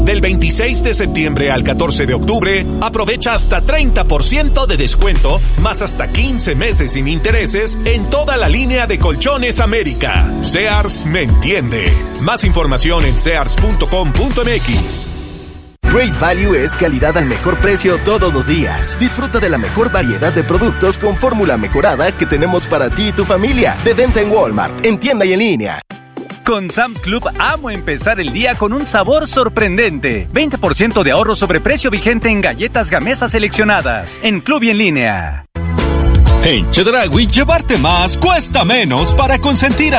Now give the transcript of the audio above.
Del 26 de septiembre al 14 de octubre, aprovecha hasta 30% de descuento, más hasta 15 meses sin intereses en toda la línea de Colchones América. Sears me entiende. Más información en sears.com.mx. Great Value es calidad al mejor precio todos los días. Disfruta de la mejor variedad de productos con fórmula mejorada que tenemos para ti y tu familia. De venta en Walmart, en tienda y en línea. Con Sam's Club amo empezar el día con un sabor sorprendente. 20% de ahorro sobre precio vigente en galletas Gamesa seleccionadas. En Club y en línea. En Chedraui, llevarte más cuesta menos para consentir a